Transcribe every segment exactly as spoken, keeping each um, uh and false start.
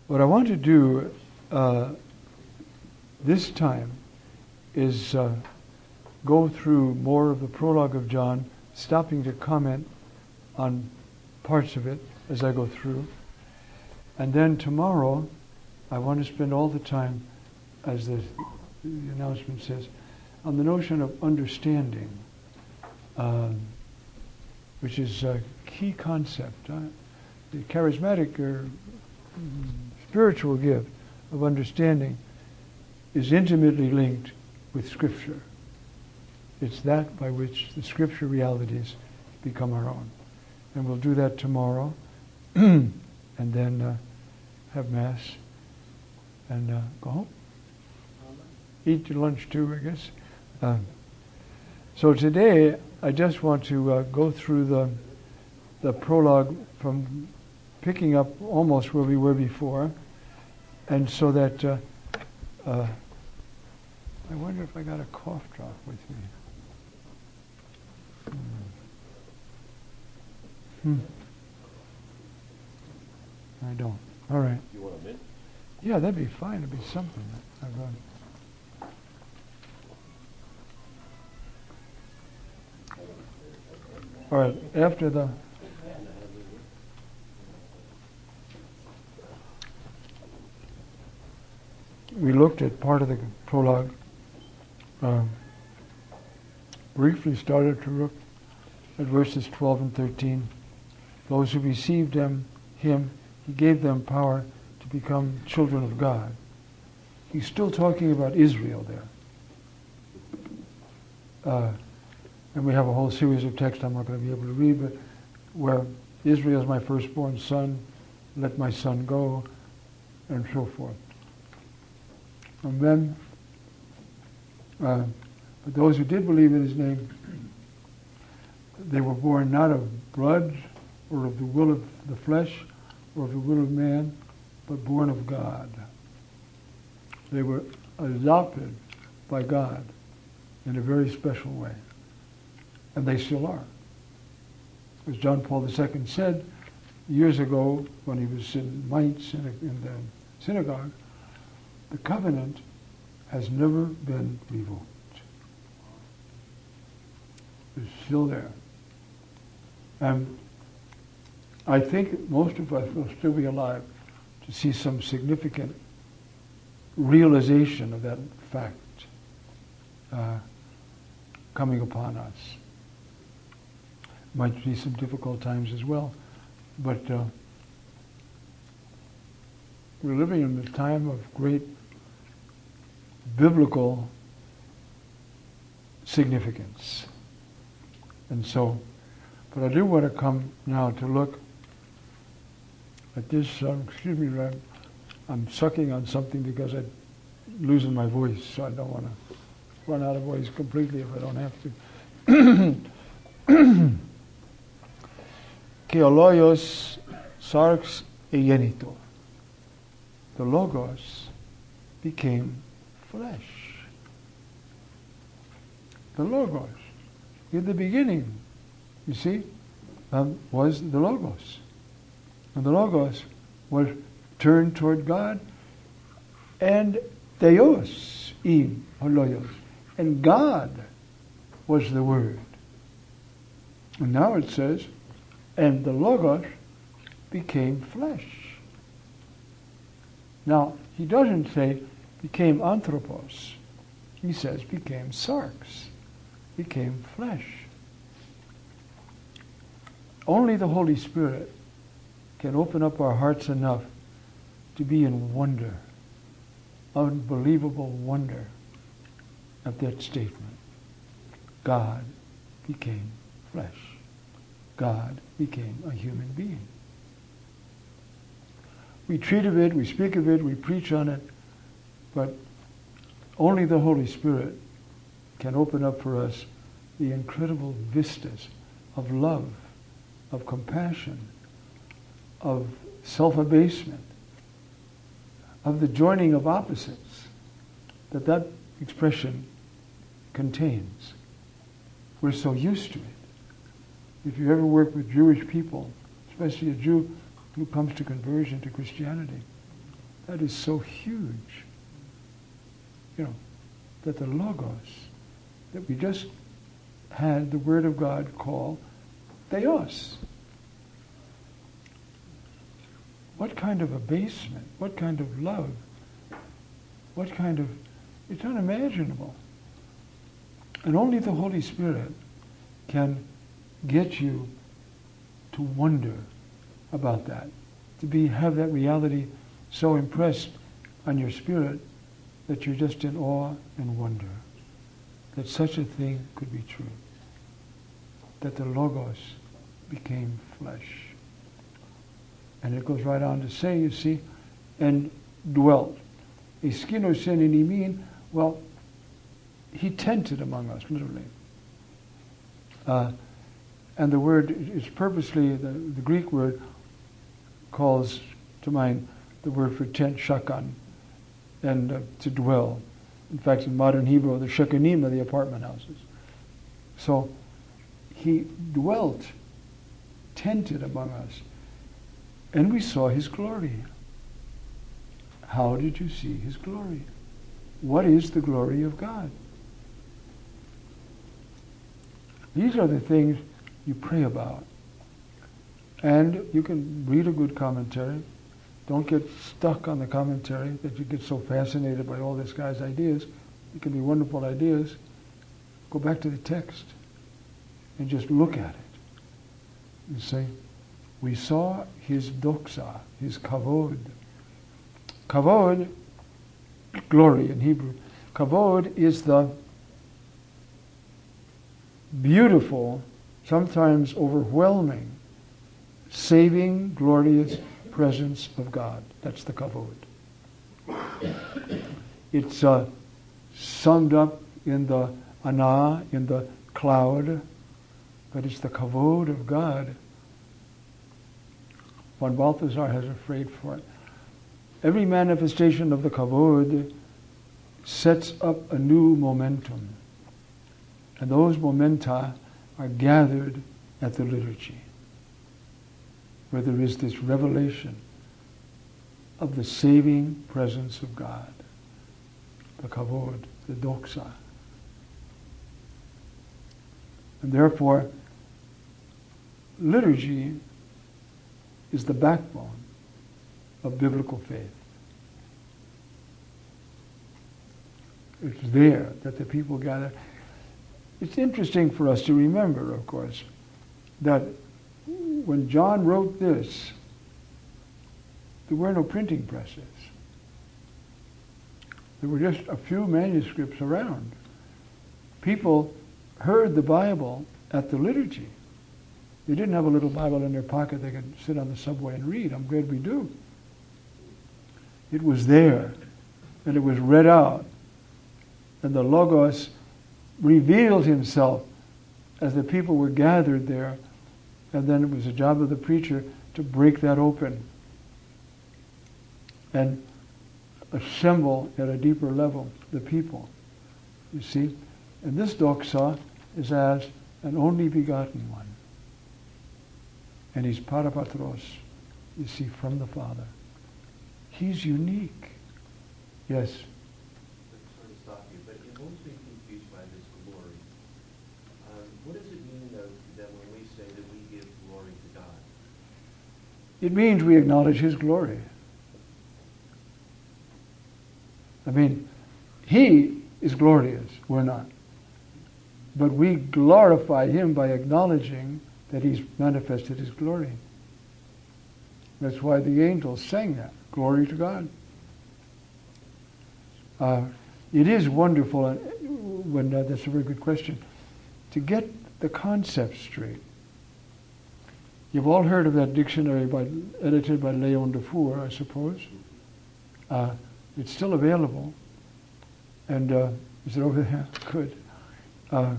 What I want to do uh, this time is uh, go through more of the prologue of John, stopping to comment on parts of it as I go through. And then tomorrow, I want to spend all the time, as the, the announcement says, on the notion of understanding, um, which is a key concept. Uh, the charismatic or mm, spiritual gift of understanding is intimately linked with Scripture. It's that by which the Scripture realities become our own. And we'll do that tomorrow, and then uh, have Mass, and uh, go home. Eat your lunch too, I guess. Uh, so today, I just want to uh, go through the the prologue from picking up almost where we were before, and so that uh, uh, I wonder if I got a cough drop with me. Hmm. I don't. All right. You want a mint? Yeah, that'd be fine. It'd be something. I've, uh, All right, after the we looked at part of the prologue, um, briefly started to look at verses twelve and thirteen. Those who received him, him, he gave them power to become children of God. He's still talking about Israel there. Uh, And we have a whole series of texts I'm not going to be able to read, but where Israel is my firstborn son, let my son go, and so forth. And then, uh, but those who did believe in his name, they were born not of blood, or of the will of the flesh, or of the will of man, but born of God. They were adopted by God in a very special way. And they still are. As John Paul the Second said years ago when he was in Mainz in, in the synagogue, the covenant has never been revoked. It's still there. And I think most of us will still be alive to see some significant realization of that fact uh, coming upon us. Might be some difficult times as well, but uh, we're living in a time of great biblical significance. And so, but I do want to come now to look at this, um, excuse me, I'm, I'm sucking on something because I'm losing my voice, so I don't want to run out of voice completely if I don't have to. Ke o loios sarx egenito. The Logos became flesh. The Logos. In the beginning, you see, um, was the Logos. And the Logos was turned toward God, and Theos im holoios. And God was the Word. And now it says, and the Logos became flesh. Now, he doesn't say became anthropos. He says became sarx, became flesh. Only the Holy Spirit can open up our hearts enough to be in wonder, unbelievable wonder at that statement. God became flesh. God became a human being. We treat of it, we speak of it, we preach on it, but only the Holy Spirit can open up for us the incredible vistas of love, of compassion, of self-abasement, of the joining of opposites that that expression contains. We're so used to it. If you ever work with Jewish people, especially a Jew who comes to conversion to Christianity, That is so huge. You know, that the Logos, that we just had the Word of God call Theos. What kind of abasement, what kind of love, what kind of, it's unimaginable. And only the Holy Spirit can get you to wonder about that, to be have that reality so impressed on your spirit that you're just in awe and wonder that such a thing could be true, that the Logos became flesh. And it goes right on to say, you see, and dwelt. Eskinos in mean, well, he tented among us, literally. Uh, and the word is purposely, the, the Greek word calls to mind the word for tent, shakan, and uh, to dwell. In fact, in modern Hebrew, the shakanim are the apartment houses. So he dwelt, tented among us, and we saw his glory. How did you see his glory? What is the glory of God? These are the things you pray about. And you can read a good commentary. Don't get stuck on the commentary that you get so fascinated by all this guy's ideas. It can be wonderful ideas. Go back to the text and just look at it. And say, we saw his doxa, his kavod. Kavod, glory in Hebrew. Kavod is the beautiful, sometimes overwhelming, saving, glorious presence of God. That's the kavod. It's uh, summed up in the ana, in the cloud, but it's the kavod of God. Von Balthasar has a phrase for it. Every manifestation of the kavod sets up a new momentum. And those momenta are gathered at the liturgy, where there is this revelation of the saving presence of God, the kavod, the doxa. And therefore, liturgy is the backbone of biblical faith. It's there that the people gather. It's interesting for us to remember, of course, that when John wrote this, there were no printing presses. There were just a few manuscripts around. People heard the Bible at the liturgy. They didn't have a little Bible in their pocket they could sit on the subway and read. I'm glad we do. It was there, and it was read out. And the Logos revealed himself as the people were gathered there, and then it was the job of the preacher to break that open and assemble at a deeper level the people. You see? And this doxa is as an only begotten one. And he's parapatros, you see, from the Father. He's unique. Yes? Sorry to stop you, but it won't be confused by this glory. Um, what does it mean, though, that when we say that we give glory to God? It means we acknowledge his glory. I mean, he is glorious, we're not. But we glorify him by acknowledging that he's manifested his glory. That's why the angels sang that, glory to God. Uh, it is wonderful, uh, when uh, that's a very good question, to get the concept straight. You've all heard of that dictionary by, edited by Leon Dufour, I suppose. Uh, it's still available. And uh, is it over there? Good. Uh,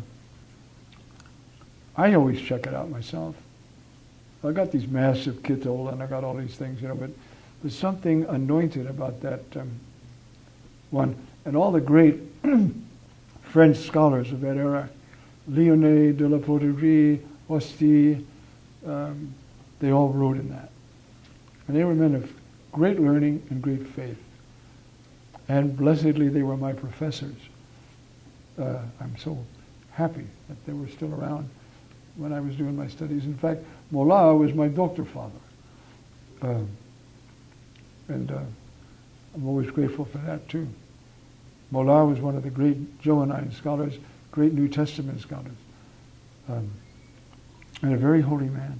I always check it out myself. I got these massive kittel and I got all these things, you know, but there's something anointed about that um, one. And all the great French scholars of that era, Lyonnais, de la Poterie, Osti, um, they all wrote in that. And they were men of great learning and great faith. And blessedly, they were my professors. Uh, I'm so happy that they were still around when I was doing my studies. In fact, Mullah was my doctor father. Uh, and uh, I'm always grateful for that too. Mullah was one of the great Johannine scholars, great New Testament scholars, um, and a very holy man.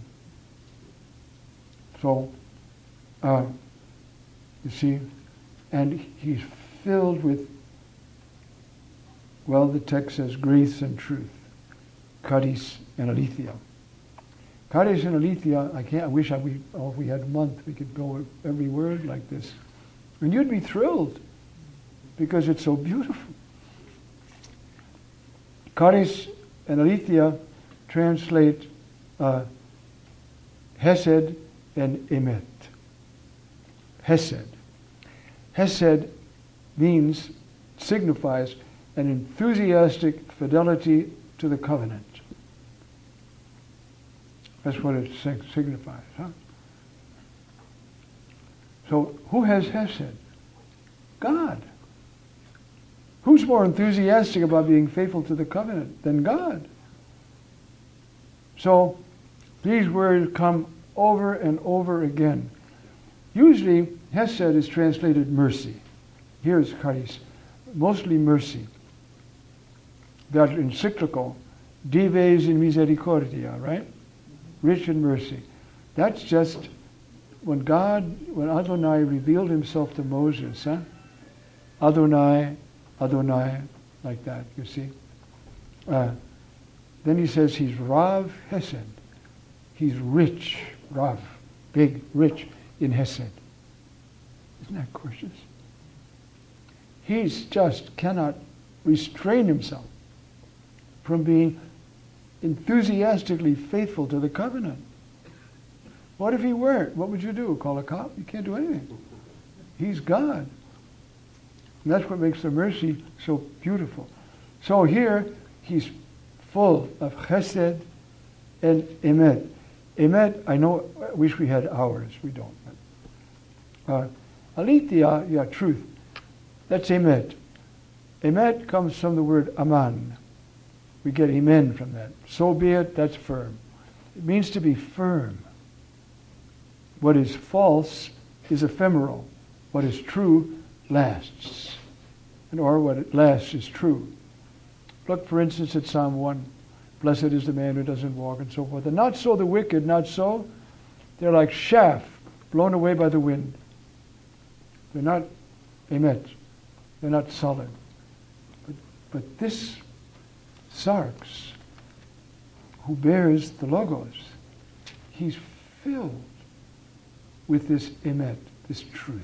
So, uh, you see, and he's filled with, well, the text says grace and truth, charis and aletheia. Charis and aletheia, I can't. I wish I, we, oh, if we had a month, we could go every word like this, and you'd be thrilled because it's so beautiful. Charis and aletheia translate uh, hesed and emet. Hesed. Hesed means, signifies an enthusiastic fidelity to the covenant. That's what it signifies, huh? So, who has Hesed? God. Who's more enthusiastic about being faithful to the covenant than God? So, these words come over and over again. Usually, Hesed is translated mercy. Here is charis, mostly mercy. That encyclical, Dives in Misericordia, right? Rich in mercy. That's just when God, when Adonai revealed himself to Moses, huh? Adonai, Adonai, like that, you see. Uh, then he says he's Rav Hesed. He's rich, Rav, big, rich in Hesed. Isn't that gorgeous? He's just cannot restrain himself from being enthusiastically faithful to the covenant. What if he weren't? What would you do? Call a cop? You can't do anything. He's God. And that's what makes the mercy so beautiful. So here, he's full of chesed and emet. Emet, I know, I wish we had hours. We don't. Uh, aletheia, yeah, truth. That's emet. Emet comes from the word aman. We get amen from that. So be it, that's firm. It means to be firm. What is false is ephemeral. What is true lasts. And or what lasts is true. Look, for instance, at Psalm one. Blessed is the man who doesn't walk, and so forth. And not so the wicked, not so. They're like chaff blown away by the wind. They're not emet. They're not solid. But, but this Sarx, who bears the Logos, he's filled with this emet, this truth.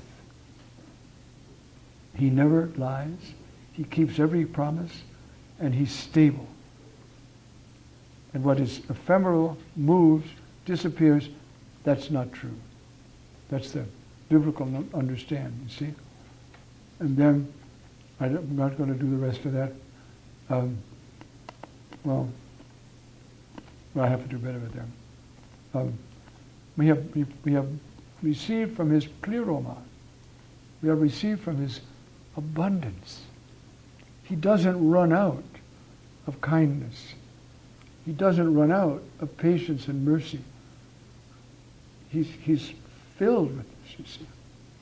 He never lies. He keeps every promise, and he's stable. And what is ephemeral, moves, disappears, that's not true. That's the biblical understanding, you see? And then, I'm not going to do the rest of that. Um, well, I have to do better with them. Um, we have we, we have received from his pleroma. We have received from his abundance. He doesn't run out of kindness. He doesn't run out of patience and mercy. He's, he's filled with this, you see.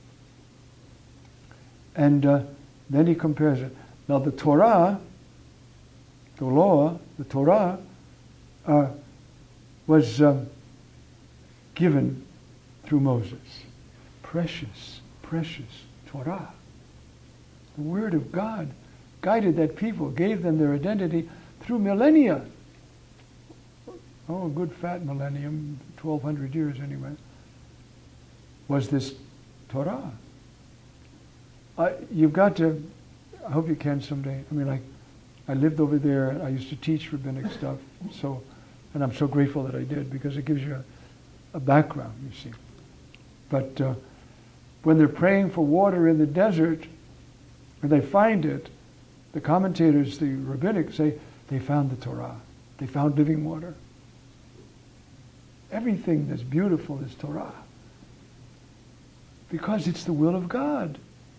And uh, then he compares it. Now the Torah, the law, the Torah, uh, was um, given through Moses. Precious, precious Torah. The Word of God guided that people, gave them their identity through millennia. Oh, a good fat millennium, twelve hundred years anyway, was this Torah. I, you've got to, I hope you can someday. I mean, like, I lived over there. I used to teach rabbinic stuff, so, and I'm so grateful that I did because it gives you a, a background, you see. But uh, when they're praying for water in the desert, and they find it, the commentators, the rabbinic, say they found the Torah. They found living water. Everything that's beautiful is Torah. because it's the will of God.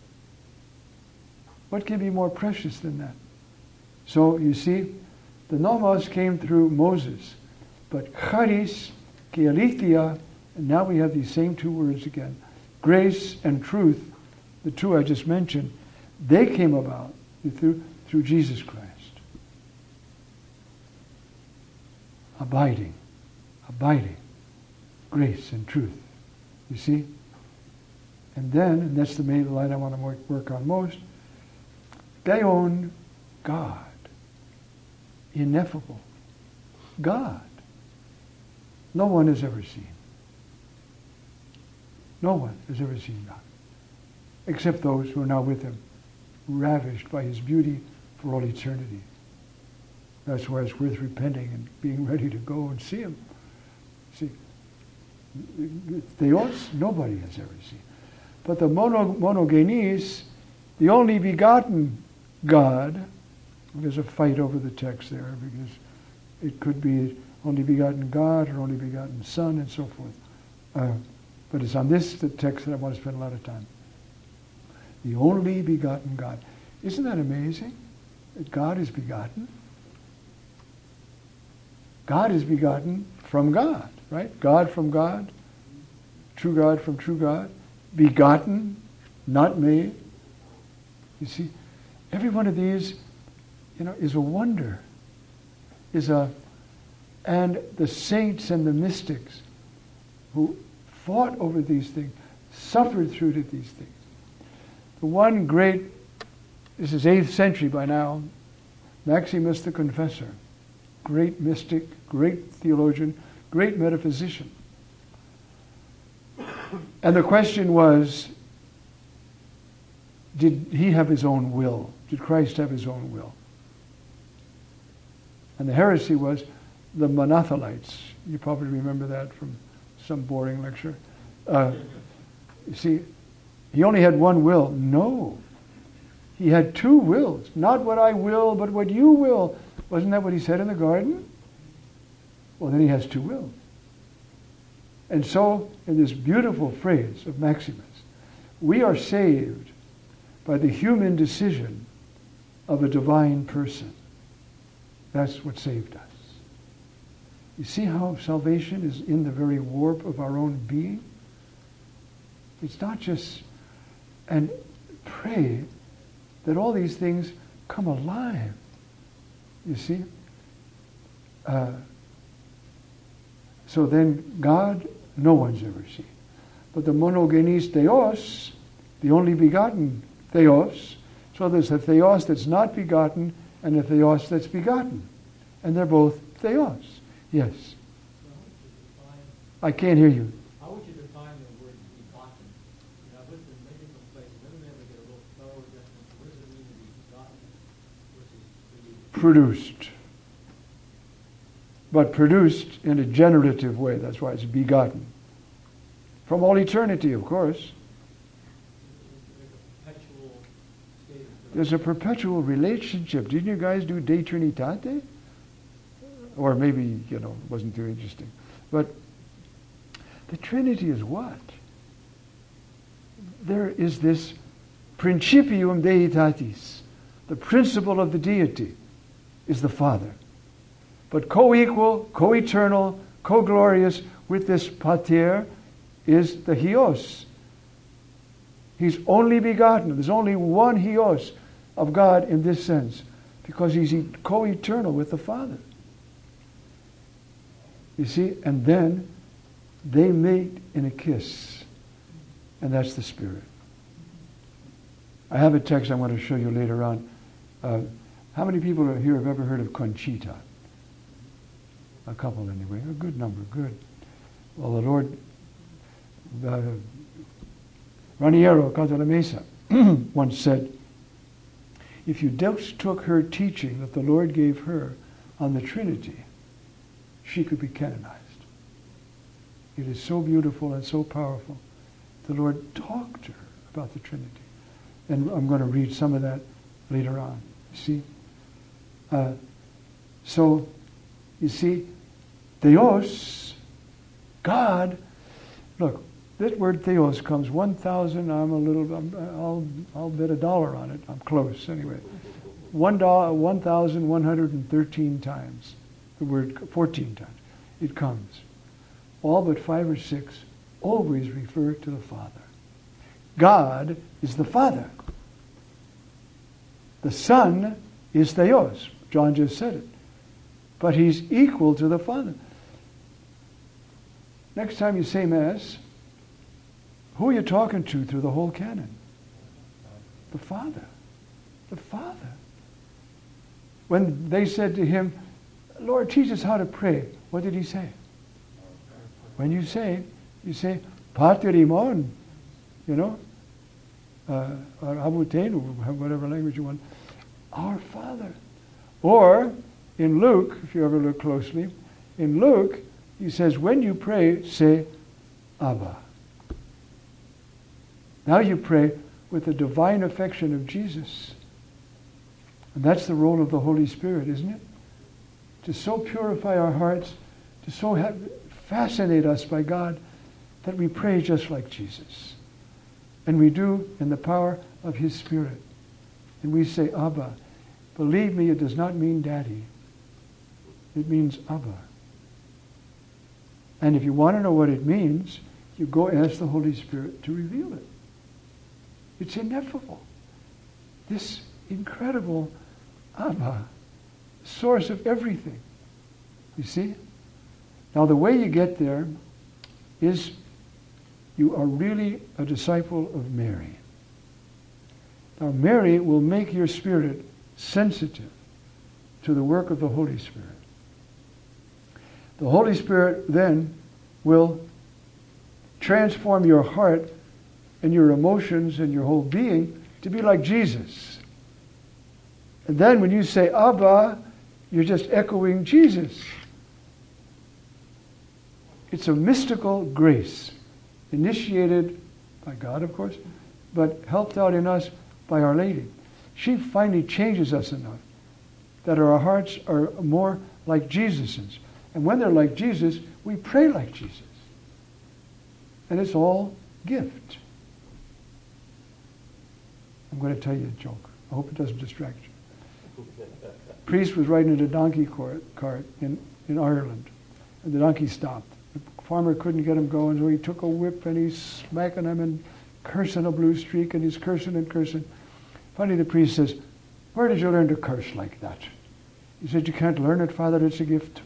What can be more precious than that? So you see, the nomos came through Moses, but charis, ke aletheia, and now we have these same two words again, grace and truth, the two I just mentioned, they came about through, through Jesus Christ. Abiding, abiding, grace and truth. You see? And then, and that's the main line I want to work on most, Theon, God. Ineffable. God. No one has ever seen. No one has ever seen God. Except those who are now with him, ravished by his beauty for all eternity. That's why it's worth repenting and being ready to go and see him. See, Theos, nobody has ever seen. But the mono, monogenes, the only begotten God, there's a fight over the text there because it could be only begotten God or only begotten Son and so forth. Uh, but it's on this the text that I want to spend a lot of time. The only begotten God. Isn't that amazing? That God is begotten? God is begotten from God, right? God from God, true God from true God, begotten, not made. You see, every one of these, you know, is a wonder. Is a, and the saints and the mystics who fought over these things, suffered through to these things. The one great, this is eighth century by now, Maximus the Confessor, great mystic, great theologian, great metaphysician. And the question was, did he have his own will? Did Christ have his own will? And the heresy was the Monothelites. You probably remember that from some boring lecture. Uh, you see, he only had one will. No. He had two wills. Not what I will, but what you will. Wasn't that what he said in the garden? Well, then he has two wills. And so, in this beautiful phrase of Maximus, we are saved by the human decision of a divine person. That's what saved us. You see how salvation is in the very warp of our own being? It's not just, and pray that all these things come alive. You see? Uh, so then God, no one's ever seen. But the monogenes theos, the only begotten theos, so there's a theos that's not begotten and a theos that's begotten. And they're both theos. Yes. So how would you define, I can't hear you. how would you define the word begotten? You know, I've looked in many different places. Never been able to get a real thorough definition. What does it mean to be begotten versus created? Produced. But produced in a generative way. That's why it's begotten. From all eternity, of course. Like a perpetual state of There's a perpetual relationship. Didn't you guys do De Trinitate? Or maybe, you know, it wasn't too interesting. But the Trinity is what? There is this principium Deitatis. The principle of the deity is the Father. But co-equal, co-eternal, co-glorious with this pater is the Hios. He's only begotten. There's only one Hios of God in this sense, because he's co-eternal with the Father. You see, and then they mate in a kiss, and that's the Spirit. I have a text I want to show you later on. Uh, how many people here have ever heard of Conchita? A couple anyway, a good number, good. Well, the Lord, uh, Raniero Cantalamessa once said, if you just took her teaching that the Lord gave her on the Trinity, she could be canonized. It is so beautiful and so powerful. The Lord talked to her about the Trinity. And I'm going to read some of that later on. See? Uh, so, you see, Theos, God, look, That word theos comes one thousand, I'm a little, I'm, I'll, I'll bet a dollar on it. I'm close anyway. One dollar, one thousand one hundred thirteen times. The word, fourteen times. It comes. All but five or six always refer to the Father. God is the Father. The Son is theos. John just said it. But he's equal to the Father. Next time you say Mass, who are you talking to through the whole canon? The Father. The Father. When they said to him, Lord, teach us how to pray, what did he say? When you say, you say, Pater imon, you know, uh, or Abutenu, whatever language you want, our Father. Or, in Luke, if you ever look closely, in Luke, he says, when you pray, say, Abba. Now you pray with the divine affection of Jesus. And that's the role of the Holy Spirit, isn't it? To so purify our hearts, to so have, fascinate us by God, that we pray just like Jesus. And we do in the power of His Spirit. And we say, Abba. Believe me, it does not mean Daddy. It means Abba. And if you want to know what it means, you go ask the Holy Spirit to reveal it. It's ineffable. This incredible Abba, source of everything. You see? Now the way you get there is you are really a disciple of Mary. Now Mary will make your spirit sensitive to the work of the Holy Spirit. The Holy Spirit then will transform your heart and your emotions and your whole being to be like Jesus. And then when you say Abba, you're just echoing Jesus. It's a mystical grace, initiated by God, of course, but helped out in us by Our Lady. She finally changes us enough that our hearts are more like Jesus's. And when they're like Jesus, we pray like Jesus. And it's all gift. I'm going to tell you a joke. I hope it doesn't distract you. A priest was riding in a donkey cart in, in Ireland, and the donkey stopped. The farmer couldn't get him going, so he took a whip and he's smacking him and cursing a blue streak, and he's cursing and cursing. Finally the priest says, where did you learn to curse like that? He said, you can't learn it, Father, it's a gift.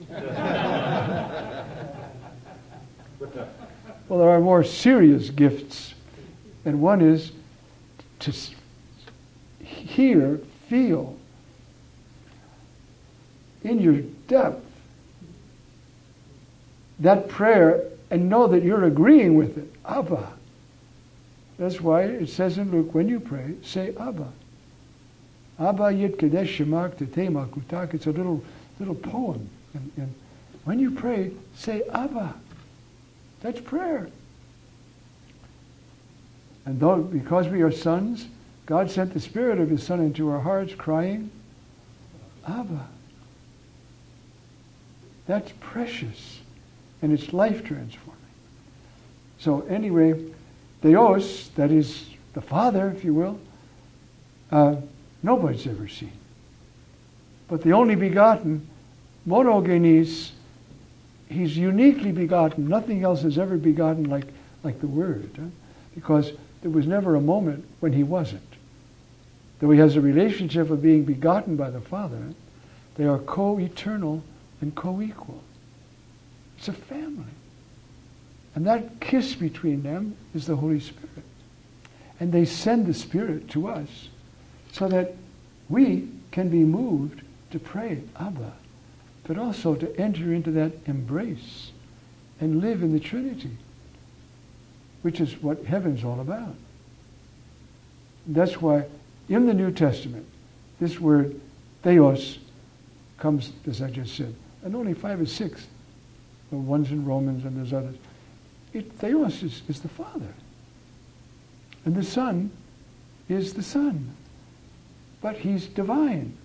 Well, there are more serious gifts, and one is to hear, feel in your depth that prayer and know that you're agreeing with it. Abba. That's why it says in Luke, when you pray, say Abba. Abba yit kadesh shemak tetema kutak. It's a little little poem. And, and when you pray, say Abba. That's prayer. And though, because we are sons, God sent the Spirit of His Son into our hearts, crying, Abba. That's precious. And it's life transforming. So anyway, Theos, that is the Father, if you will, uh, nobody's ever seen. But the only begotten, monogenes, He's uniquely begotten. Nothing else is ever begotten like, like the Word. Huh? Because there was never a moment when He wasn't. Though He has a relationship of being begotten by the Father, they are co-eternal and co-equal. It's a family. And that kiss between them is the Holy Spirit. And they send the Spirit to us so that we can be moved to pray, Abba, but also to enter into that embrace and live in the Trinity, which is what heaven's all about. That's why in the New Testament, this word theos comes, as I just said, and only five or six. The ones in Romans and there's others. It, theos is, is the Father. And the Son is the Son. But He's divine.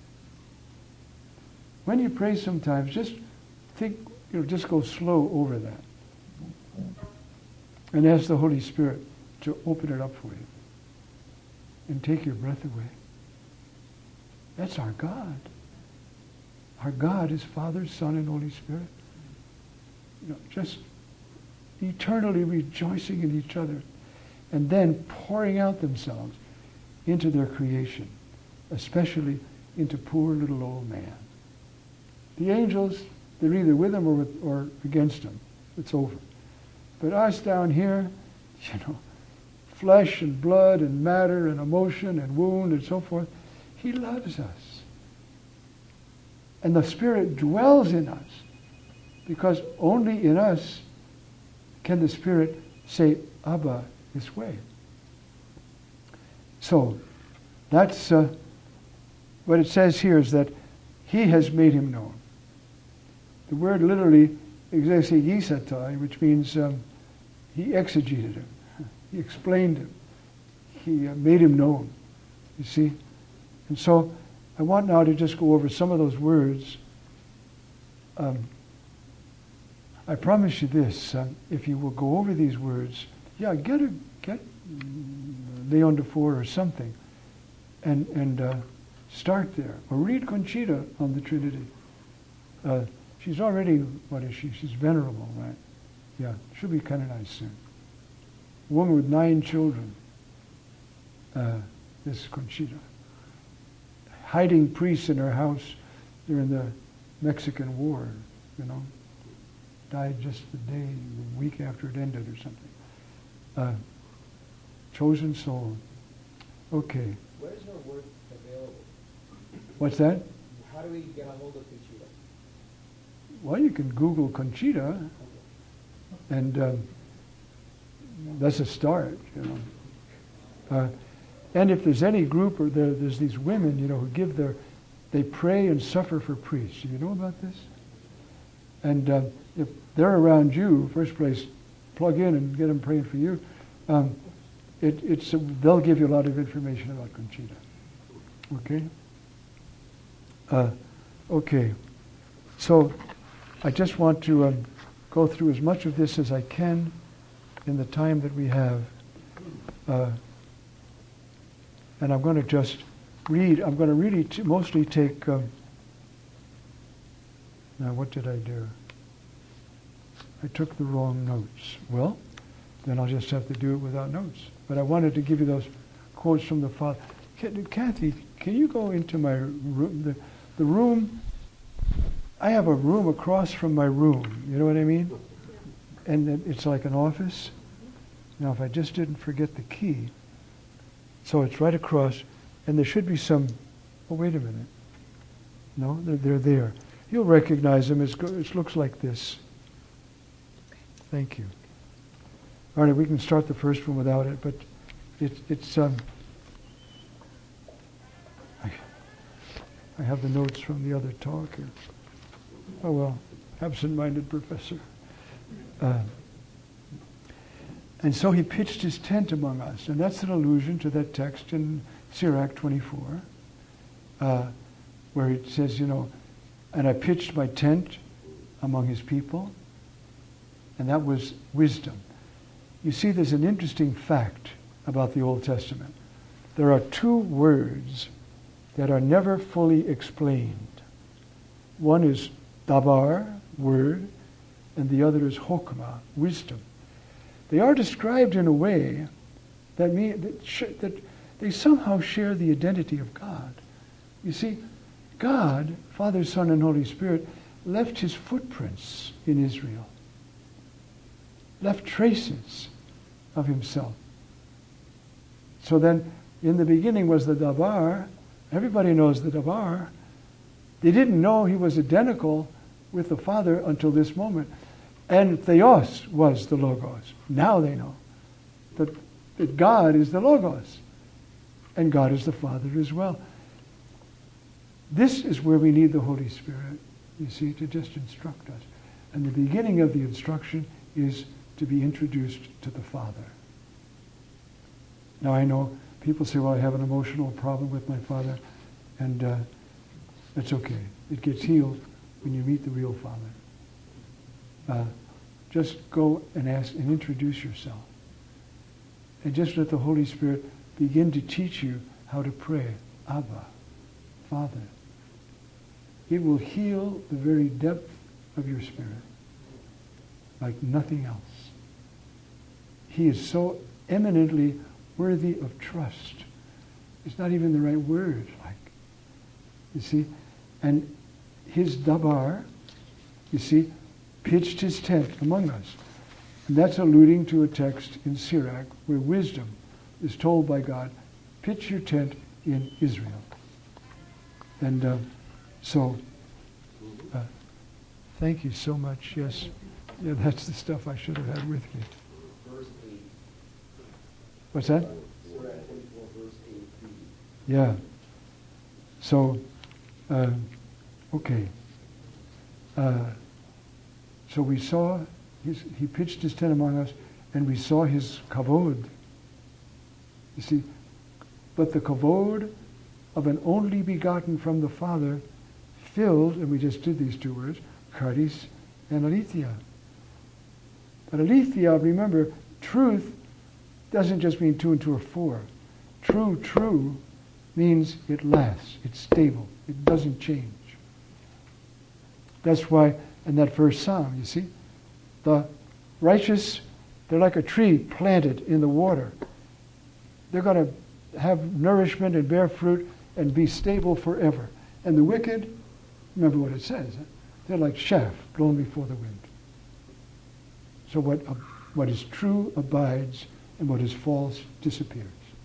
When you pray sometimes, just think, you know, just go slow over that. And ask the Holy Spirit to open it up for you and take your breath away. That's our God. Our God is Father, Son, and Holy Spirit. You know, just eternally rejoicing in each other and then pouring out themselves into their creation, especially into poor little old man. The angels, they're either with him or, with, or against him. It's over. But us down here, you know, flesh and blood and matter and emotion and wound and so forth, he loves us. And the Spirit dwells in us because only in us can the Spirit say, Abba, this way. So, that's uh, what it says here is that he has made him known. The word literally, exegesatai, which means um, he exegeted him. He explained him. He uh, made him known. You see? And so, I want now to just go over some of those words. Um, I promise you this, uh, if you will go over these words, yeah, get a, get Leon Dufour or something, and and uh, start there. Or read Conchita on the Trinity. Uh, she's already, what is she? She's venerable, right? Yeah, she'll be kind of nice soon. A woman with nine children. Uh, this is Conchita. Hiding priests in her house during the Mexican War, you know. Died just the day, the week after it ended or something. Uh, chosen soul. Okay. Where is her work available? What's that? How do we get a hold of Conchita? Well, you can Google Conchita, and um, that's a start, you know. Uh, and if there's any group, or there, there's these women, you know, who give their, they pray and suffer for priests. Do you know about this? And uh, if they're around you, first place, plug in and get them praying for you. Um, it, it's uh, they'll give you a lot of information about Conchita. Okay. Uh, okay. So I just want to um, go through as much of this as I can in the time that we have. Uh, and I'm going to just read. I'm going to really t- mostly take. Um, now, what did I do? I took the wrong notes. Well, then I'll just have to do it without notes. But I wanted to give you those quotes from the Father. Kathy, can you go into my room? The, the room, I have a room across from my room. You know what I mean? And it's like an office. Now, if I just didn't forget the key. So it's right across, and there should be some, oh, wait a minute. No, they're, they're there. You'll recognize them. It's, it looks like this. Thank you. All right, we can start the first one without it, but it, it's, um, I, I have the notes from the other talk here. Oh well, absent-minded professor. Uh, and so he pitched his tent among us, and that's an allusion to that text in Sirach twenty-four, uh, where it says, you know, and I pitched my tent among his people, and that was wisdom. You see, there's an interesting fact about the Old Testament. There are two words that are never fully explained. One is dabar, word, and the other is chokmah, wisdom. They are described in a way that, mean, that, sh- that they somehow share the identity of God. You see, God, Father, Son, and Holy Spirit, left his footprints in Israel. Left traces of himself. So then, in the beginning was the dabar. Everybody knows the dabar. They didn't know he was identical with the Father until this moment. And Theos was the Logos. Now they know that, that God is the Logos. And God is the Father as well. This is where we need the Holy Spirit, you see, to just instruct us. And the beginning of the instruction is to be introduced to the Father. Now I know people say, well, I have an emotional problem with my father, and uh, that's okay. It gets healed when you meet the real Father. Uh, just go and ask and introduce yourself. And just let the Holy Spirit begin to teach you how to pray. Abba, Father. It will heal the very depth of your spirit like nothing else. He is so eminently worthy of trust. It's not even the right word, like, you see. And his dabar, you see, pitched his tent among us. And that's alluding to a text in Sirach where wisdom is told by God, pitch your tent in Israel. And uh, so, uh, thank you so much. Yes, yeah, that's the stuff I should have had with me. Verse eight. What's that? Surah twenty-four, verse eight. Yeah. So, uh, okay. Uh, so we saw, his, he pitched his tent among us, and we saw his kavod. You see, but the kavod of an only begotten from the Father filled, and we just did these two words, charis and aletheia. But aletheia, remember, truth doesn't just mean two and two are four. True, true means it lasts, it's stable, it doesn't change. That's why in that first psalm, you see, the righteous, they're like a tree planted in the water. They're going to have nourishment and bear fruit and be stable forever. And the wicked, remember what it says, huh? They're like chaff blown before the wind. So what, uh, what is true abides, and what is false disappears.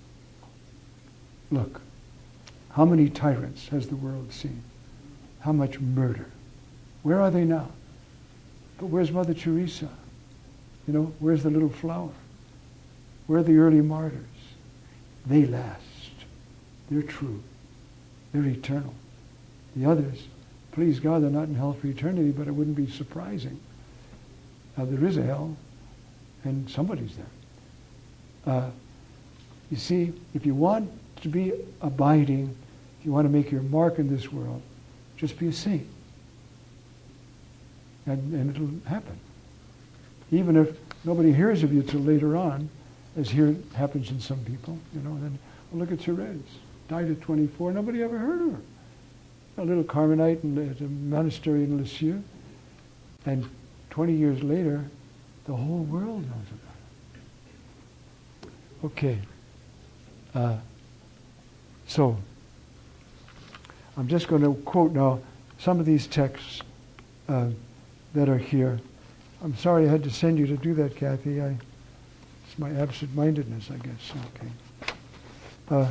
Look, how many tyrants has the world seen? How much murder? Where are they now? But where's Mother Teresa? You know, where's the little flower? Where are the early martyrs? They last. They're true. They're eternal. The others, please God, they're not in hell for eternity, but it wouldn't be surprising. Now, there is a hell, and somebody's there. Uh, you see, if you want to be abiding, if you want to make your mark in this world, just be a saint. And, and it'll happen. Even if nobody hears of you till later on, as here happens in some people, you know, then well, look at Therese, died at twenty-four, nobody ever heard of her. A little Carmelite in the, the monastery in Lisieux, and twenty years later, the whole world knows about it. Okay. Uh, so, I'm just going to quote now some of these texts uh, that are here. I'm sorry I had to send you to do that, Kathy. I, it's my absent-mindedness, I guess. Okay. Uh,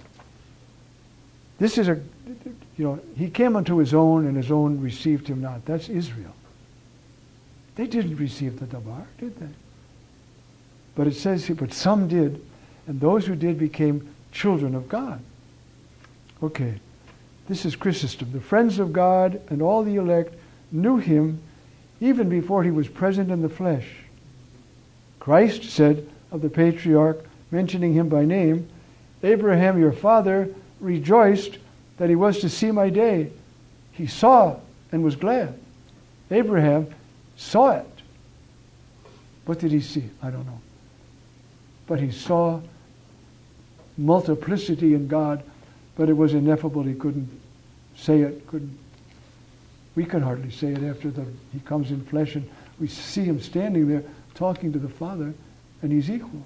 this is a, you know, he came unto his own, and his own received him not. That's Israel. They didn't receive the dabar, did they? But it says here, but some did, and those who did became children of God. Okay. This is Chrysostom. The friends of God and all the elect knew him even before he was present in the flesh. Christ said of the patriarch, mentioning him by name, Abraham, your father, rejoiced that he was to see my day. He saw and was glad. Abraham saw it. What did he see? I don't know. But he saw multiplicity in God, but it was ineffable. He couldn't say it. Couldn't. We can hardly say it after the, he comes in flesh, and we see him standing there talking to the Father, and he's equal.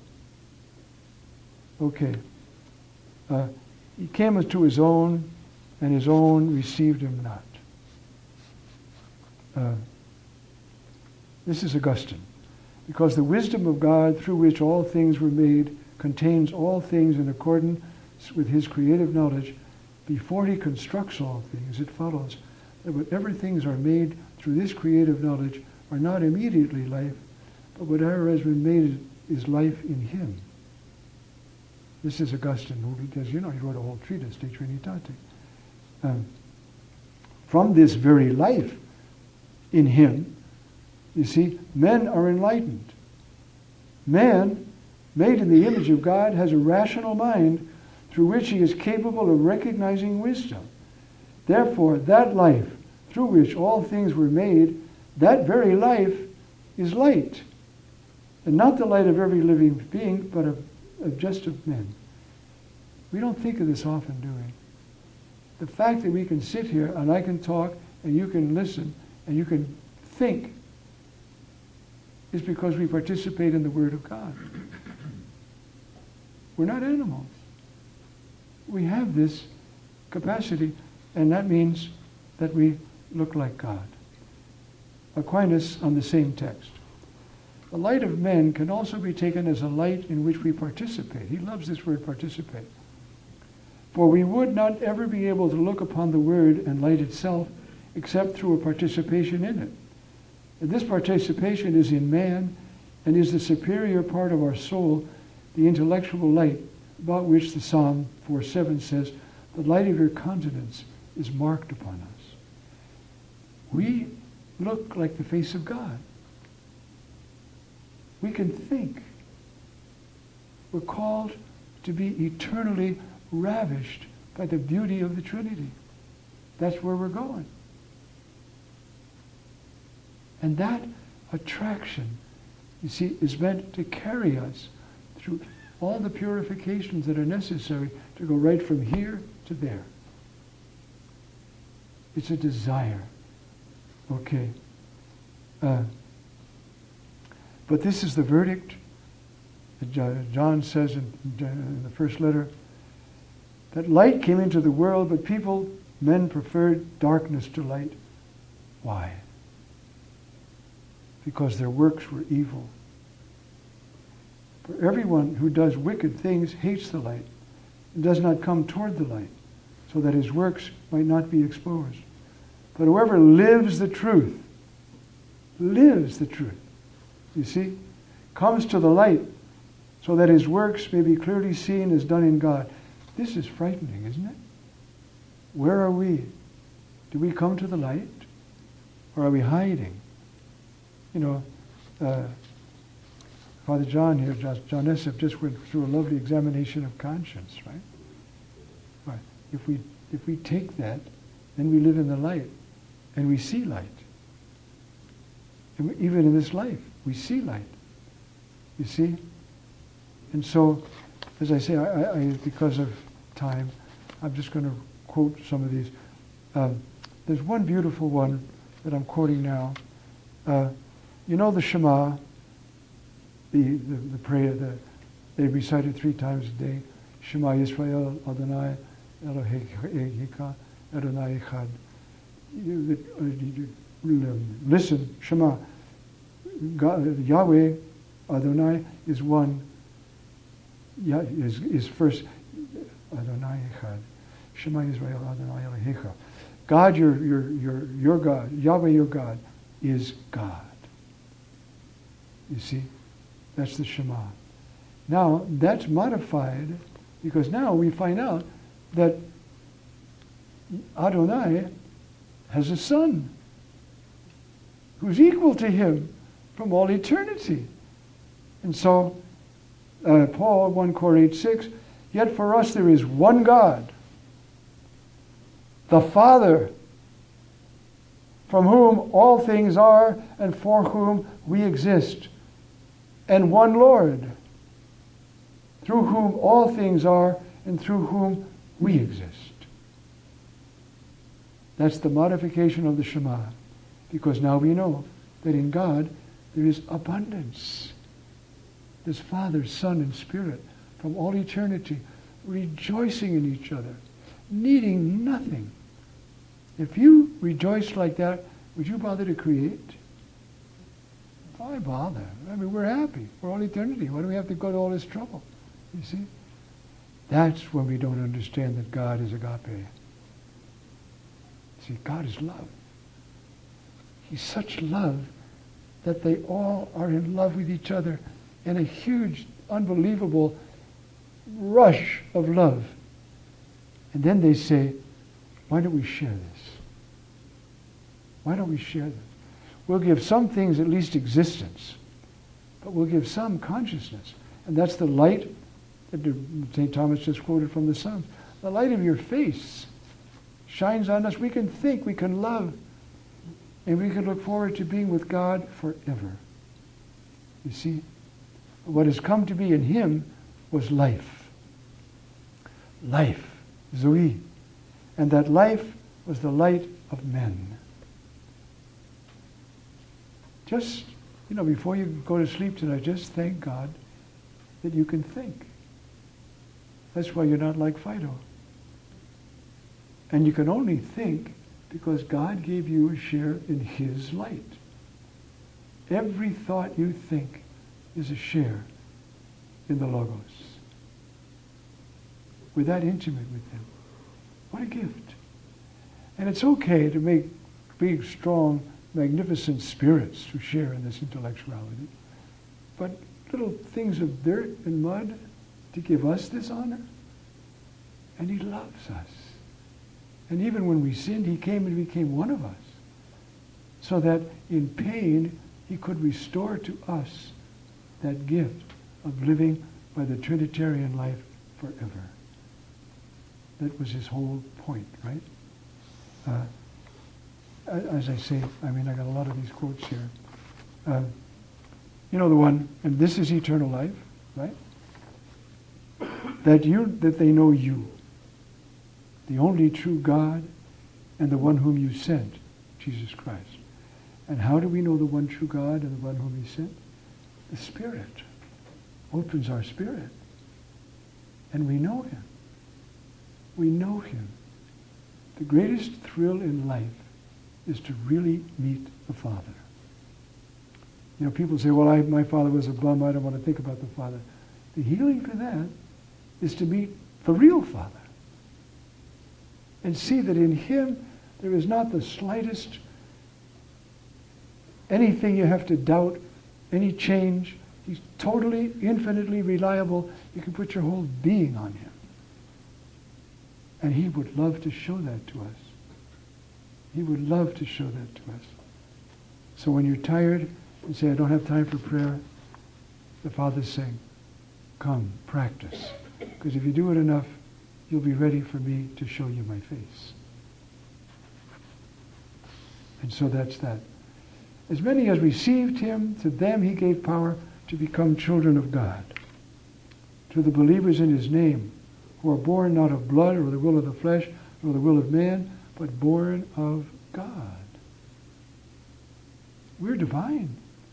Okay. Uh, he came unto his own, and his own received him not. Uh, this is Augustine. Because the wisdom of God, through which all things were made, contains all things in accordance with his creative knowledge, before he constructs all things, it follows that whatever things are made through this creative knowledge are not immediately life, but whatever has been made is life in him. This is Augustine, who, as you know, he wrote a whole treatise, De Trinitate. Um, from this very life in him, you see, men are enlightened. Man, made in the image of God, has a rational mind through which he is capable of recognizing wisdom. Therefore, that life through which all things were made, that very life is light. And not the light of every living being, but of, of just of men. We don't think of this often, do we? The fact that we can sit here and I can talk and you can listen and you can think is because we participate in the Word of God. We're not animals. We have this capacity, and that means that we look like God. Aquinas on the same text. The light of men can also be taken as a light in which we participate. He loves this word participate. For we would not ever be able to look upon the Word and light itself except through a participation in it. And this participation is in man and is the superior part of our soul, the intellectual light, about which the Psalm four seven says, the light of your countenance is marked upon us. We look like the face of God. We can think. We're called to be eternally ravished by the beauty of the Trinity. That's where we're going. And that attraction, you see, is meant to carry us through all the purifications that are necessary to go right from here to there. It's a desire. Okay. Uh, but this is the verdict that John says in, in the first letter, that light came into the world, but people, men preferred darkness to light. Why? Because their works were evil. For everyone who does wicked things hates the light and does not come toward the light, so that his works might not be exposed. But whoever lives the truth, lives the truth, you see, comes to the light, so that his works may be clearly seen as done in God. This is frightening, isn't it? Where are we? Do we come to the light? Or are we hiding? You know, uh, Father John here, John Esseff, just went through a lovely examination of conscience, right? Right. If we if we take that, then we live in the light, and we see light. And we, even in this life, we see light. You see? And so, as I say, I, I, because of time, I'm just going to quote some of these. Um, there's one beautiful one that I'm quoting now. Uh, you know the Shema, the, the, the prayer that they recite it three times a day. Shema Yisrael Adonai Eloheka Adonai Echad. Listen, Shema. God, Yahweh Adonai is one. Yeah, is is first Adonai Echad. Shema Yisrael Adonai Eloheka. God, your your your your God, Yahweh, your God, is God. You see, that's the Shema. Now that's modified because now we find out that Adonai has a son who's equal to him from all eternity, and so uh, Paul one Corinthians eight six. Yet for us there is one God, the Father, from whom all things are and for whom we exist, and one Lord, through whom all things are and through whom we exist. That's the modification of the Shema, because now we know that in God there is abundance. There's Father, Son, and Spirit from all eternity, rejoicing in each other, needing nothing. If you rejoice like that, would you bother to create? Why bother? I mean, we're happy for all eternity. Why do we have to go to all this trouble? You see? That's when we don't understand that God is agape. See, God is love. He's such love that they all are in love with each other in a huge, unbelievable rush of love. And then they say, why don't we share this? Why don't we share this? We'll give some things at least existence, but we'll give some consciousness. And that's the light that Saint Thomas just quoted from the Psalms. The light of your face shines on us. We can think, we can love, and we can look forward to being with God forever. You see? What has come to be in him was life. Life. Zoe. And that life was the light of men. Just, you know, before you go to sleep tonight, just thank God that you can think. That's why you're not like Fido. And you can only think because God gave you a share in his light. Every thought you think is a share in the Logos. We're that intimate with him. What a gift. And it's okay to make big, strong, magnificent spirits to share in this intellectuality. But little things of dirt and mud to give us this honor. And he loves us. And even when we sinned, he came and became one of us. So that in pain, he could restore to us that gift of living by the Trinitarian life forever. That was his whole point, right? Uh, as I say, I mean, I got a lot of these quotes here. Uh, you know the one, and this is eternal life, right? That you, that they know you, the only true God, and the one whom you sent, Jesus Christ. And how do we know the one true God and the one whom he sent? The Spirit opens our spirit. And we know him. We know him. The greatest thrill in life is to really meet the Father. You know, people say, well, I, my father was a bum, I don't want to think about the Father. The healing for that is to meet the real Father. And see that in him there is not the slightest anything you have to doubt, any change. He's totally, infinitely reliable. You can put your whole being on him. And he would love to show that to us. He would love to show that to us. So when you're tired and say, I don't have time for prayer, the Father's saying, come, practice. Because if you do it enough, you'll be ready for me to show you my face. And so that's that. As many as received him, to them he gave power to become children of God. To the believers in his name, who are born not of blood or the will of the flesh, nor the will of man, but born of God. We're divine.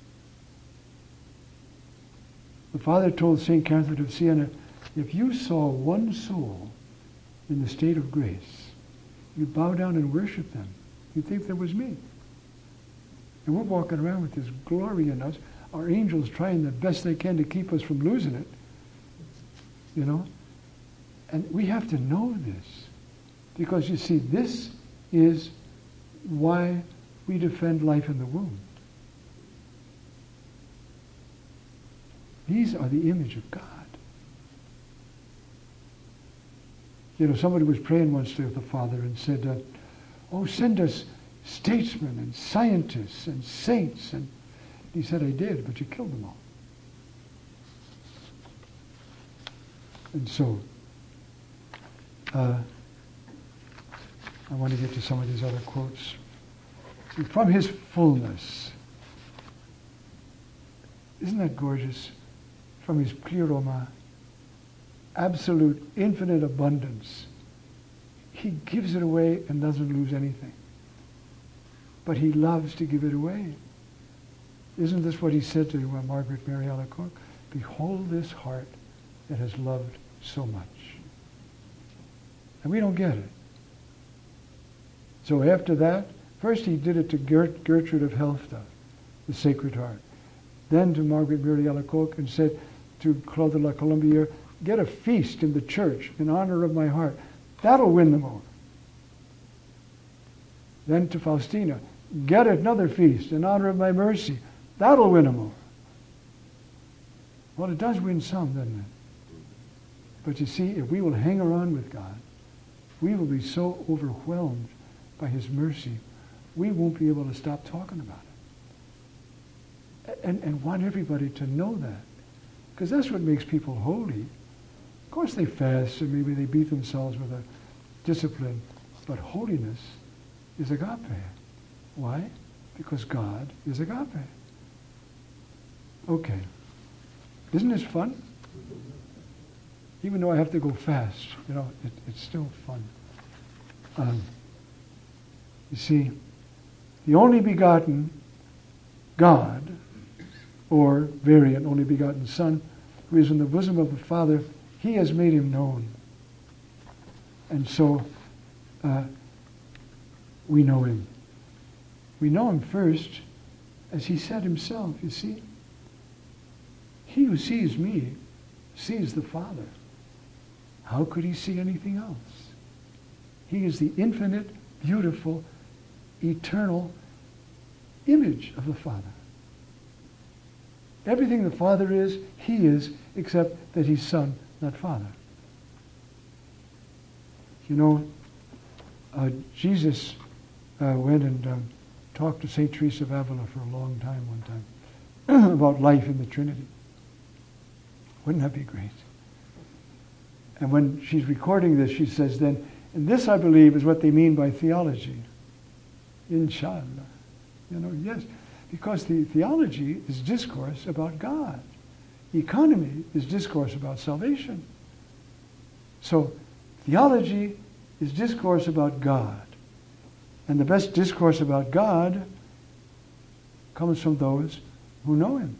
The Father told Saint Catherine of Siena, if you saw one soul in the state of grace, you'd bow down and worship them. You'd think that was me. And we're walking around with this glory in us. Our angels trying the best they can to keep us from losing it. You know? And we have to know this. Because you see, this is why we defend life in the womb. These are the image of God. You know, somebody was praying once to the Father and said, uh, oh, send us statesmen and scientists and saints. And he said, I did, but you killed them all. And so, uh, I want to get to some of these other quotes. From his fullness. Isn't that gorgeous? From his pleroma, absolute, infinite abundance. He gives it away and doesn't lose anything. But he loves to give it away. Isn't this what he said to uh, Margaret Mary Alacoque? Behold this heart that has loved so much. And we don't get it. So after that, first he did it to Gert, Gertrude of Helfta, the Sacred Heart. Then to Margaret Mary Alacoque, and said to Claude de la Colombière, get a feast in the church in honor of my heart. That'll win them over. Then to Faustina, get another feast in honor of my mercy. That'll win them over. Well, it does win some, doesn't it? But you see, if we will hang around with God, we will be so overwhelmed by his mercy, we won't be able to stop talking about it. And, and want everybody to know that. Because that's what makes people holy. Of course they fast, and maybe they beat themselves with a discipline. But holiness is agape. Why? Because God is agape. Okay. Isn't this fun? Even though I have to go fast, you know, it, it's still fun. Um, you see, the only begotten God, or variant, only begotten Son, who is in the bosom of the Father, he has made him known. And so, uh, we know him. We know him first, as he said himself, you see. He who sees me sees the Father. How could he see anything else? He is the infinite, beautiful, eternal image of the Father. Everything the Father is, he is, except that he's Son, not Father. You know, uh, Jesus uh, went and um, talked to Saint Teresa of Avila for a long time one time about life in the Trinity. Wouldn't that be great? And when she's recording this, she says then, and this, I believe, is what they mean by theology. Inshallah. You know, yes. Because the theology is discourse about God. Economy is discourse about salvation. So, theology is discourse about God. And the best discourse about God comes from those who know him.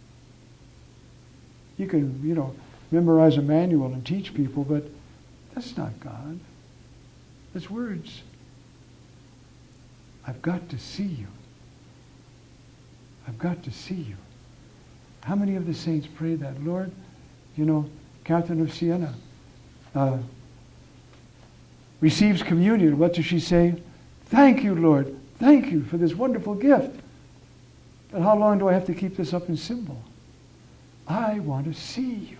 You can, you know, memorize a manual and teach people, but that's not God. That's words. I've got to see you. I've got to see you. How many of the saints pray that? Lord, you know, Catherine of Siena uh, receives communion. What does she say? Thank you, Lord. Thank you for this wonderful gift. But how long do I have to keep this up in symbol? I want to see you.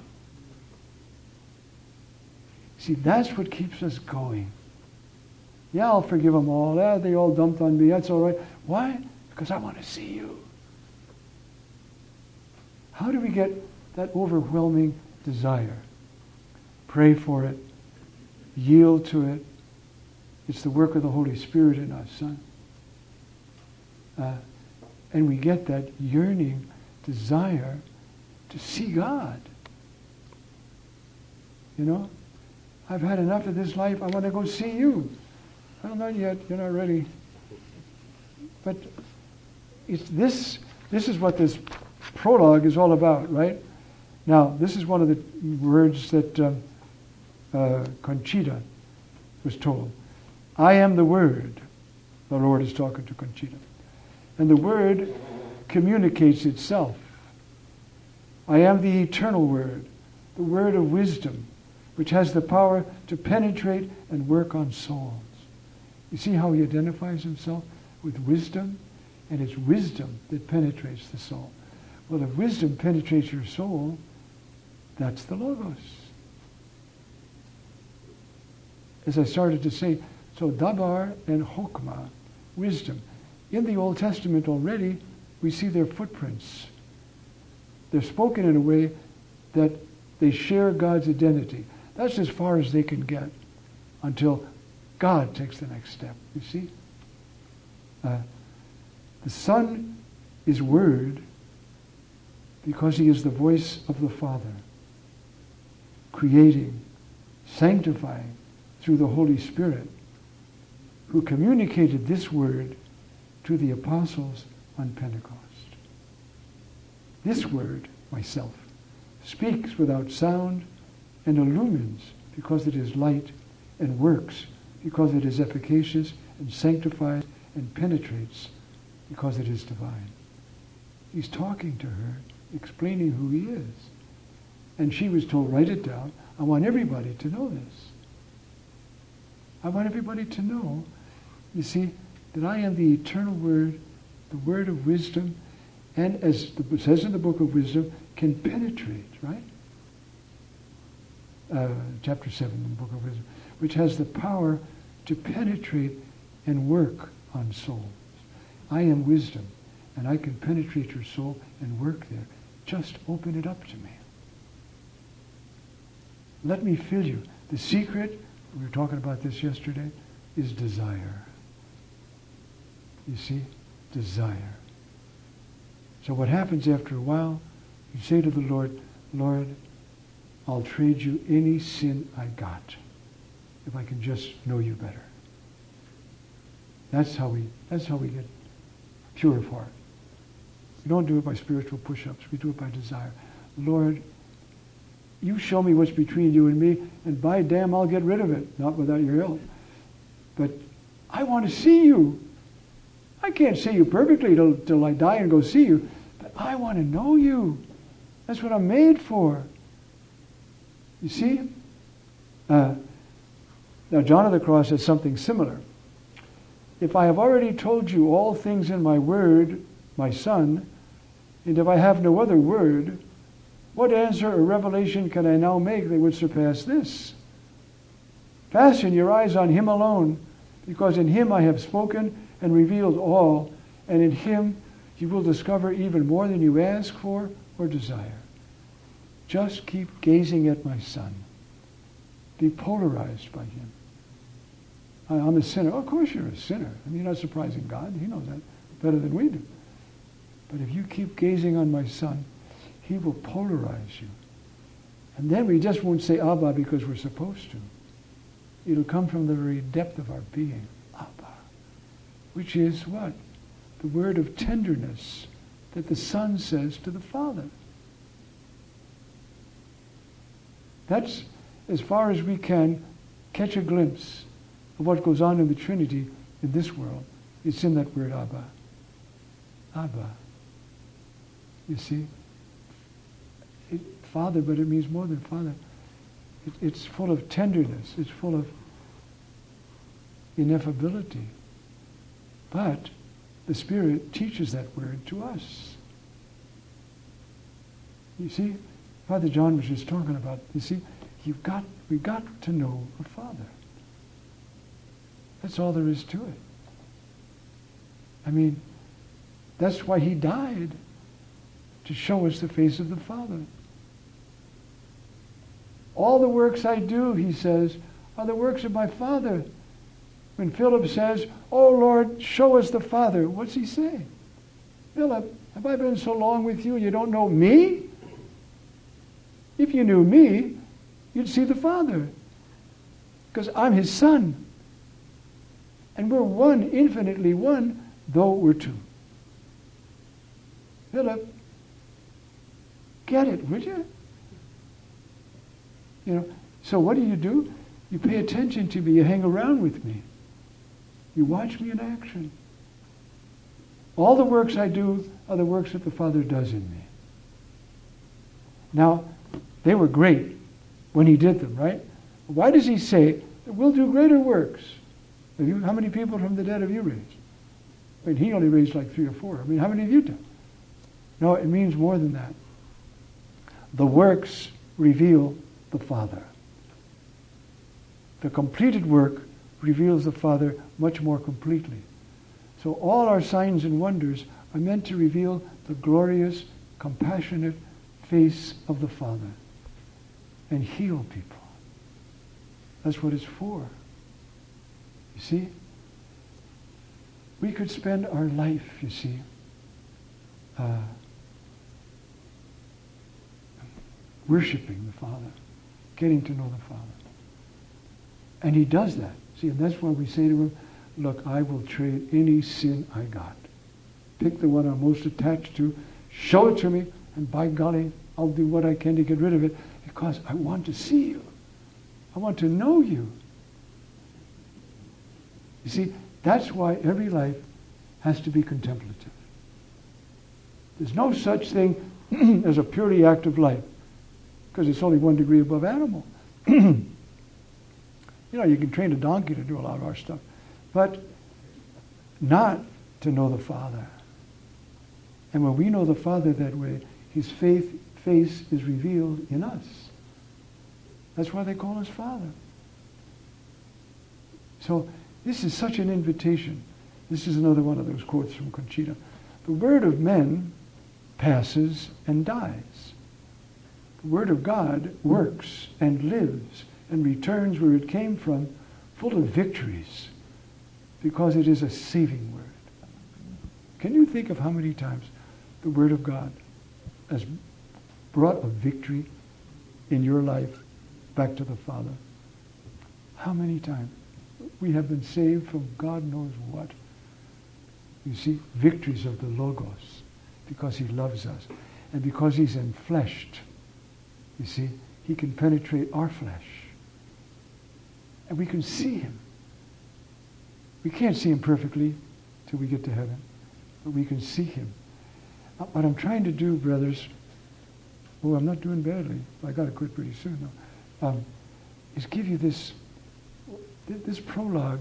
See, that's what keeps us going. Yeah, I'll forgive them all. Yeah, they all dumped on me. That's all right. Why? Because I want to see you. How do we get that overwhelming desire? Pray for it. Yield to it. It's the work of the Holy Spirit in us, son. Uh, and we get that yearning desire to see God. You know? I've had enough of this life. I want to go see you. Well, not yet. You're not ready. But it's this. This is what this prologue is all about, right? Now, this is one of the words that um, uh, Conchita was told. I am the Word. The Lord is talking to Conchita. And the Word communicates itself. I am the eternal Word, the Word of wisdom, which has the power to penetrate and work on souls. You see how he identifies himself with wisdom? And it's wisdom that penetrates the soul. Well, if wisdom penetrates your soul, that's the Logos. As I started to say, so Dabar and Chokmah, wisdom. In the Old Testament already, we see their footprints. They're spoken in a way that they share God's identity. That's as far as they can get until God takes the next step, you see? Uh, the Son is Word because he is the voice of the Father, creating, sanctifying through the Holy Spirit, who communicated this Word to the apostles on Pentecost. This Word, myself, speaks without sound and illumines because it is light, and works because it is efficacious, and sanctifies and penetrates because it is divine. He's talking to her, explaining who he is. And she was told, write it down. I want everybody to know this. I want everybody to know, you see, that I am the eternal Word, the Word of wisdom, and as it says in the book of wisdom, can penetrate, right? Uh, chapter seven in the book of wisdom, which has the power to penetrate and work on souls. I am wisdom, and I can penetrate your soul and work there. Just open it up to me. Let me fill you. The secret, we were talking about this yesterday, is desire. You see? Desire. So what happens after a while, You say to the Lord, Lord, I'll trade you any sin I got if I can just know you better. That's how we that's how we get pure of heart. We don't do it by spiritual push-ups. We do it by desire. Lord, you show me what's between you and me, and by damn, I'll get rid of it. Not without your help. But I want to see you. I can't see you perfectly till, till I die and go see you, but I want to know you. That's what I'm made for. You see? Uh, now, John of the Cross has something similar. If I have already told you all things in my word, my son, and if I have no other word, what answer or revelation can I now make that would surpass this? Fasten your eyes on him alone, because in him I have spoken and revealed all, and in him you will discover even more than you ask for or desire. Just keep gazing at my son. Be polarized by him. I, I'm a sinner. Oh, of course you're a sinner. I mean, you're not surprising God. He knows that better than we do. But if you keep gazing on my son, he will polarize you. And then we just won't say Abba because we're supposed to. It'll come from the very depth of our being. Abba. Which is what? The word of tenderness that the Son says to the Father. That's as far as we can catch a glimpse of what goes on in the Trinity in this world. It's in that word Abba. Abba. You see? It, father, but it means more than father. It, it's full of tenderness. It's full of ineffability. But the Spirit teaches that word to us. You see, Father John was just talking about, you see, you've got, we've got to know the Father. That's all there is to it. I mean, that's why he died, to show us the face of the Father. All the works I do, he says, are the works of my Father. When Philip says, oh Lord, show us the Father, what's he saying? Philip, have I been so long with you, you don't know me? If you knew me, you'd see the Father. Because I'm his son. And we're one, infinitely one, though we're two. Philip, get it, would you? You know, so what do you do? You pay attention to me, you hang around with me. You watch me in action. All the works I do are the works that the Father does in me. Now, they were great when he did them, right? Why does he say, we'll do greater works? Have you, how many people from the dead have you raised? I mean, he only raised like three or four. I mean, how many have you done? No, it means more than that. The works reveal the Father. The completed work reveals the Father much more completely. So all our signs and wonders are meant to reveal the glorious, compassionate face of the Father and heal people. That's what it's for. You see? We could spend our life, you see, uh, worshiping the Father, getting to know the Father. And he does that. See, and that's why we say to him, look, I will trade any sin I got. Pick the one I'm most attached to, show it to me, and by golly, I'll do what I can to get rid of it, because I want to see you. I want to know you. You see, that's why every life has to be contemplative. There's no such thing as a purely active life, because it's only one degree above animal. You know, you can train a donkey to do a lot of our stuff, but not to know the Father. And when we know the Father that way, his faith, face is revealed in us. That's why they call us Father. So this is such an invitation. This is another one of those quotes from Conchita. The word of men passes and dies. The word of God works and lives and returns where it came from, full of victories, because it is a saving word. Can you think of how many times the word of God has brought a victory in your life back to the Father? How many times? We have been saved from God knows what. You see, victories of the Logos, because he loves us. And because he's enfleshed, you see, he can penetrate our flesh. And we can see him. We can't see him perfectly till we get to heaven, but we can see him. What I'm trying to do, brothers, oh, I'm not doing badly. I got to quit pretty soon, though. Um, is give you this, this prologue.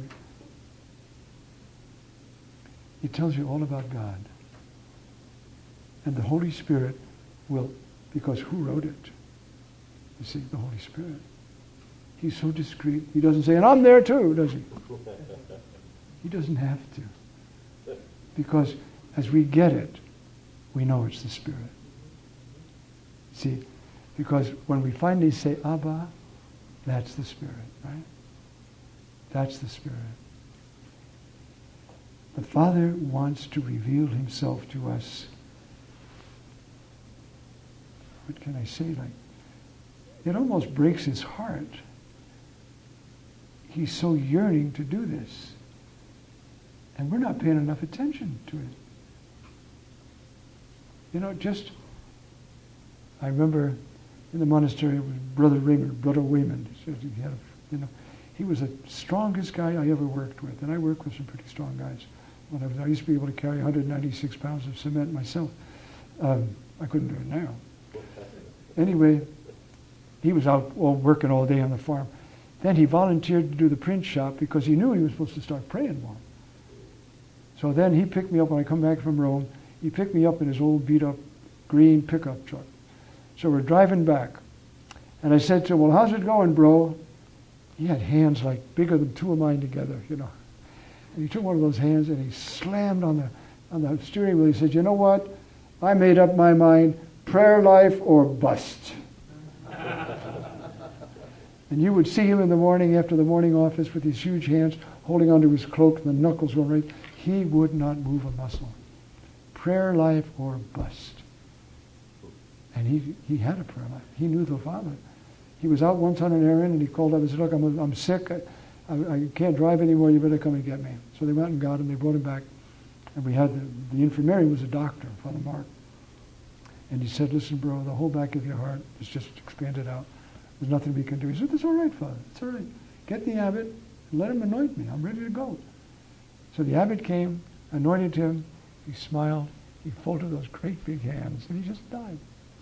It tells you all about God. And the Holy Spirit will, because who wrote it? You see, the Holy Spirit. He's so discreet. He doesn't say, and I'm there too, does he? He doesn't have to. Because as we get it, we know it's the Spirit. See, because when we finally say, Abba, that's the Spirit, right? That's the Spirit. The Father wants to reveal himself to us. What can I say? Like, it almost breaks his heart. He's so yearning to do this. And we're not paying enough attention to it. You know, just, I remember in the monastery with Brother Raymond, Brother Wayman. He had a, you know, he was the strongest guy I ever worked with. And I worked with some pretty strong guys. When I, was, I used to be able to carry one hundred ninety-six pounds of cement myself. Um, I couldn't do it now. Anyway, he was out all working all day on the farm. Then he volunteered to do the print shop because he knew he was supposed to start praying more. So then he picked me up when I come back from Rome. He picked me up in his old beat-up green pickup truck. So we're driving back. And I said to him, well, how's it going, bro? He had hands like bigger than two of mine together, you know. And he took one of those hands and he slammed on the on the steering wheel. He said, you know what? I made up my mind, prayer life or bust. And you would see him in the morning after the morning office with these huge hands holding onto his cloak and the knuckles going right. He would not move a muscle. Prayer life or bust. And he he had a prayer life. He knew the Father. He was out once on an errand and he called up and said, look, I'm, I'm sick. I, I, I can't drive anymore. You better come and get me. So they went and got him. They brought him back. And we had, the, the infirmary was a doctor, Father Mark. And he said, listen, bro, the whole back of your heart is just expanded out. There's nothing we can do. He said, that's all right, Father. It's all right. Get the abbot and let him anoint me. I'm ready to go. So the abbot came, anointed him. He smiled. He folded those great big hands, and he just died.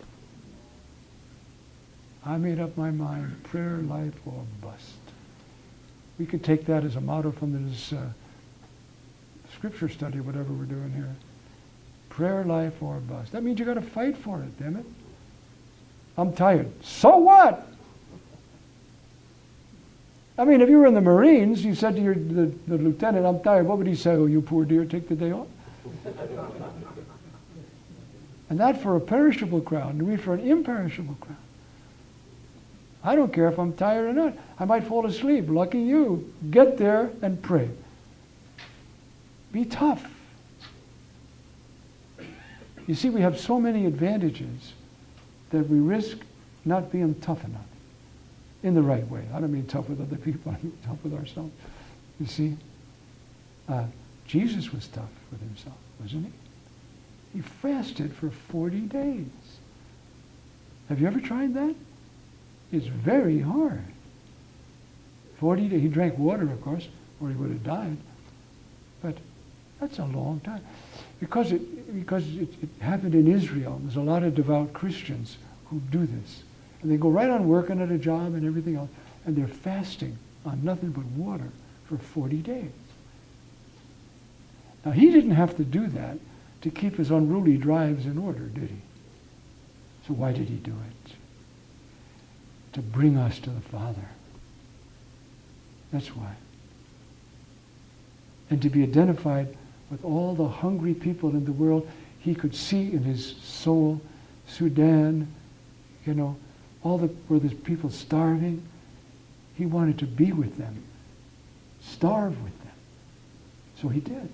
I made up my mind, prayer life or bust. We could take that as a motto from this uh, scripture study, whatever we're doing here. Prayer life or bust. That means you got to fight for it, damn it. I'm tired. So what? I mean, if you were in the Marines, you said to your the, the lieutenant, I'm tired. What would he say? Oh, you poor dear, take the day off. And that for a perishable crown, and we for an imperishable crown. I don't care if I'm tired or not. I might fall asleep. Lucky you. Get there and pray. Be tough. You see, we have so many advantages that we risk not being tough enough in the right way. I don't mean tough with other people. I mean tough with ourselves. You see, uh, Jesus was tough with himself, wasn't he? He fasted for forty days. Have you ever tried that? It's very hard. forty days. He drank water, of course, or he would have died. But that's a long time. Because it because it, it happened in Israel. There's a lot of devout Christians who do this. And they go right on working at a job and everything else. And they're fasting on nothing but water for forty days. Now, he didn't have to do that to keep his unruly drives in order, did he? So why did he do it? To bring us to the Father. That's why. And to be identified with all the hungry people in the world. He could see in his soul, Sudan, you know, all the where there's people starving. He wanted to be with them, starve with them. So he did.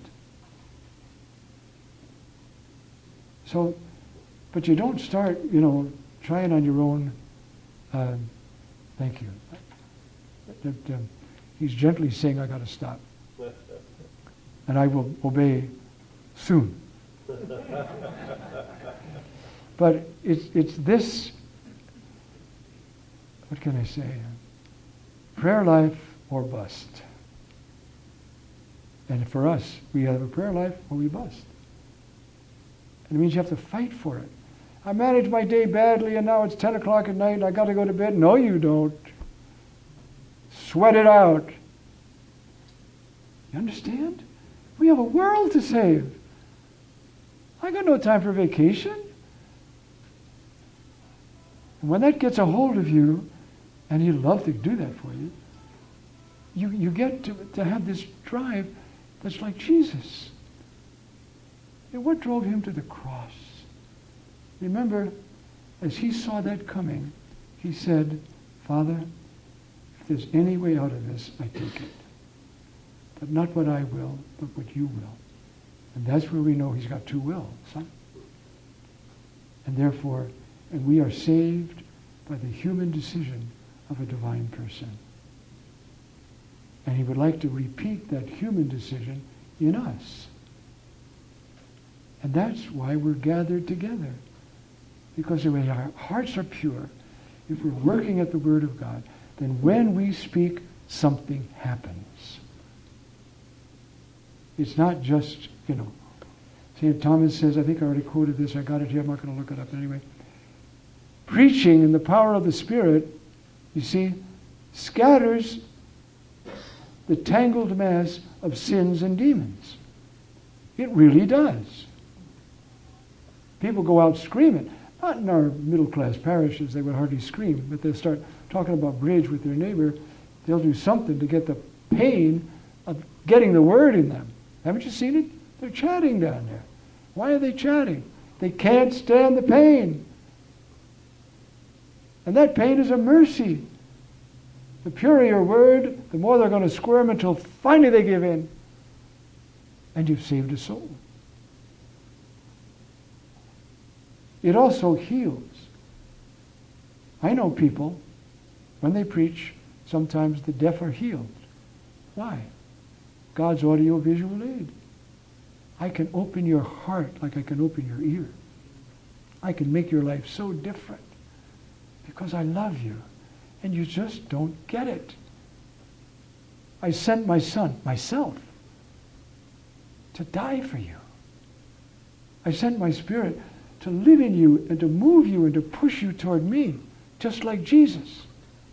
So, but you don't start, you know, try it on your own. Uh, thank you. That, uh, he's gently saying, I got to stop. And I will obey soon. But it's it's this, what can I say? Prayer life or bust. And for us, we have a prayer life or we bust. And it means you have to fight for it. I managed my day badly and now it's ten o'clock at night and I got to go to bed. No, you don't. Sweat it out. You understand? We have a world to save. I got no time for vacation. And when that gets a hold of you, and He'd love to do that for you, you, you get to, to have this drive that's like Jesus. And what drove Him to the cross? Remember, as He saw that coming, He said, Father, if there's any way out of this, I take it. But not what I will, but what you will. And that's where we know He's got two wills, huh? And therefore, and we are saved by the human decision of a divine person. And He would like to repeat that human decision in us. And that's why we're gathered together. Because if our hearts are pure, if we're working at the Word of God, then when we speak, something happens. It's not just, you know, Saint Thomas says, I think I already quoted this, I got it here, I'm not going to look it up anyway. Preaching in the power of the Spirit, you see, scatters the tangled mass of sins and demons. It really does. People go out screaming. Not in our middle-class parishes, they would hardly scream, but they'll start talking about bridge with their neighbor. They'll do something to get the pain of getting the word in them. Haven't you seen it? They're chatting down there. Why are they chatting? They can't stand the pain. And that pain is a mercy. The purer your word, the more they're going to squirm until finally they give in. And you've saved a soul. It also heals. I know people, when they preach, sometimes the deaf are healed. Why? God's audio-visual aid. I can open your heart like I can open your ear. I can make your life so different because I love you and you just don't get it. I sent my son, myself, to die for you. I sent my Spirit to live in you and to move you and to push you toward me, just like Jesus.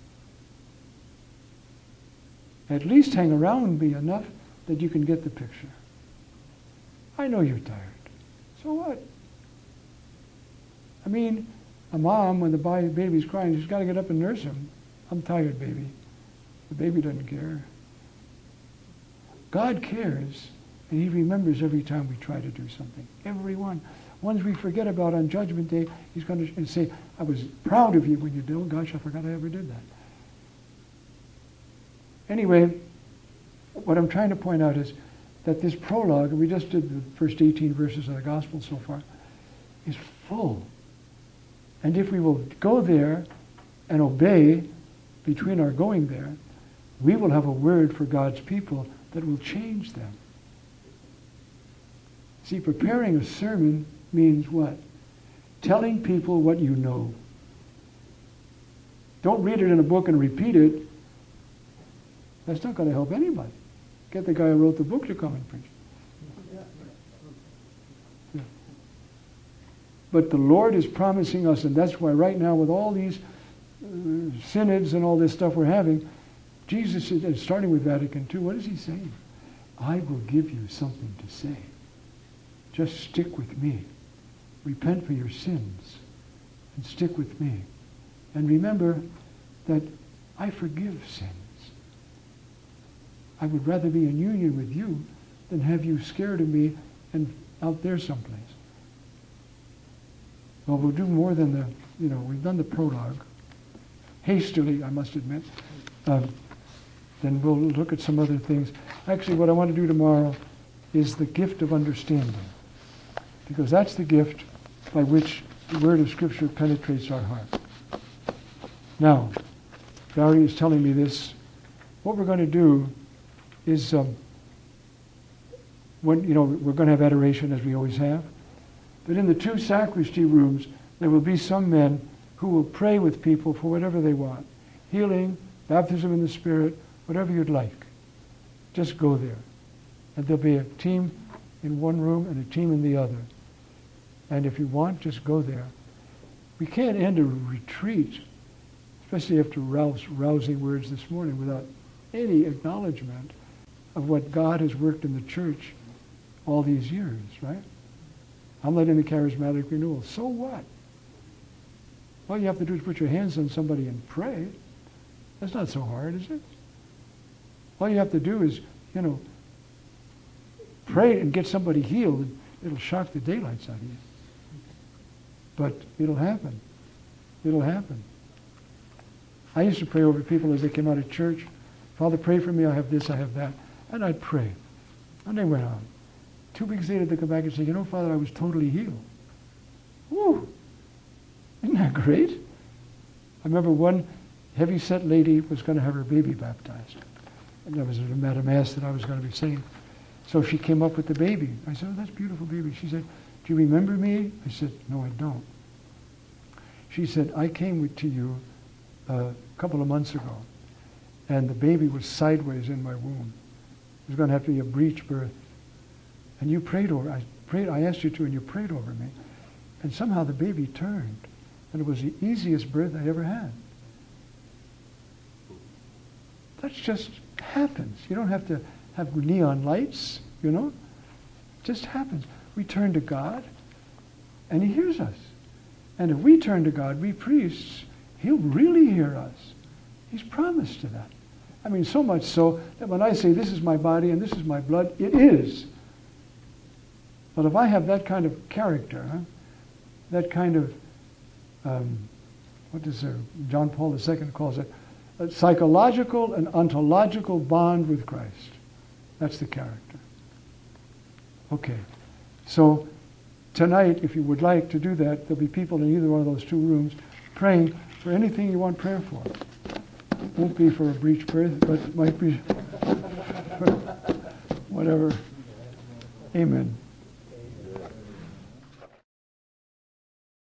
At least hang around me enough that you can get the picture. I know you're tired. So what? I mean, a mom, when the baby's crying, she's got to get up and nurse him. I'm tired, baby. The baby doesn't care. God cares, and He remembers every time we try to do something. Every one. Ones we forget about on Judgment Day, He's going to say, I was proud of you when you did. Oh, gosh, I forgot I ever did that. Anyway, what I'm trying to point out is that this prologue, and we just did the first eighteen verses of the Gospel so far, is full. And if we will go there and obey between our going there, we will have a word for God's people that will change them. See, preparing a sermon means what? Telling people what you know. Don't read it in a book and repeat it. That's not going to help anybody. Get the guy who wrote the book to come and preach. Yeah. But the Lord is promising us, and that's why right now with all these uh, synods and all this stuff we're having, Jesus is, starting with Vatican Two, what is He saying? I will give you something to say. Just stick with me. Repent for your sins and stick with me. And remember that I forgive sins. I would rather be in union with you than have you scared of me and out there someplace. Well, we'll do more than the, you know, we've done the prologue. Hastily, I must admit. Um, then we'll look at some other things. Actually, what I want to do tomorrow is the gift of understanding. Because that's the gift by which the word of Scripture penetrates our heart. Now, Barry is telling me this. What we're going to do is, um, when you know, we're going to have adoration as we always have, but in the two sacristy rooms, there will be some men who will pray with people for whatever they want. Healing, baptism in the Spirit, whatever you'd like. Just go there. And there'll be a team in one room and a team in the other. And if you want, just go there. We can't end a retreat, especially after Ralph's rousing words this morning, without any acknowledgement of what God has worked in the church all these years, right? I'm led in the charismatic renewal. So what? All you have to do is put your hands on somebody and pray. That's not so hard, is it? All you have to do is, you know, pray and get somebody healed, and it'll shock the daylights out of you. But it'll happen. It'll happen. I used to pray over people as they came out of church. Father, pray for me. I have this, I have that. And I'd pray. And they went on. Two weeks later, they come back and say, you know, Father, I was totally healed. Woo! Isn't that great? I remember one heavy-set lady was going to have her baby baptized. And that was at a mass that I was going to be saying. So she came up with the baby. I said, oh, that's a beautiful baby. She said, do you remember me? I said, no, I don't. She said, I came with, to you uh, a couple of months ago, and the baby was sideways in my womb. It was going to have to be a breech birth. And you prayed over, I prayed, I asked you to, and you prayed over me. And somehow the baby turned. And it was the easiest birth I ever had. That just happens. You don't have to have neon lights, you know. It just happens. We turn to God, and He hears us. And if we turn to God, we priests, He'll really hear us. He's promised to that. I mean, so much so that when I say this is my body and this is my blood, it is. But if I have that kind of character, huh, that kind of, um, what does uh, John Paul the Second calls it, a psychological and ontological bond with Christ. That's the character. Okay. So tonight, if you would like to do that, there'll be people in either one of those two rooms praying for anything you want prayer for. It won't be for a breech birth, but it might be for whatever. Amen.